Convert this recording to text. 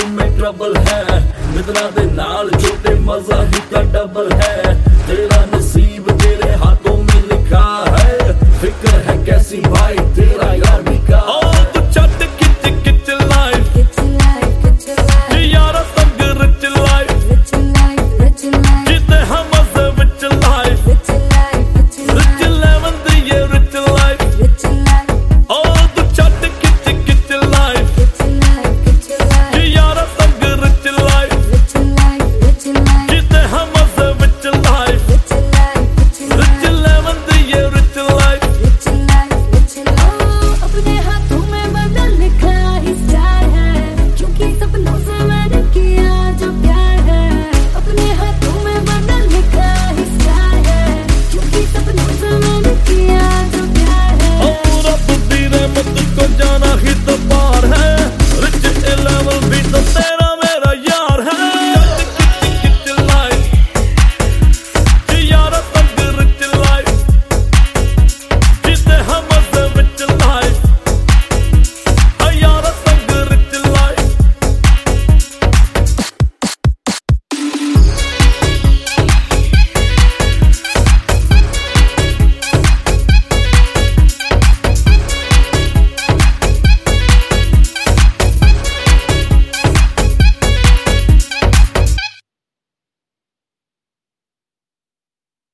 में ट्रबल है, मित्रा दे नाल छोटे मजा ही का डबल है। तेरा नसीब तेरे हाथों में लिखा है, फिक्र है कैसी भाई तेरा यारी का।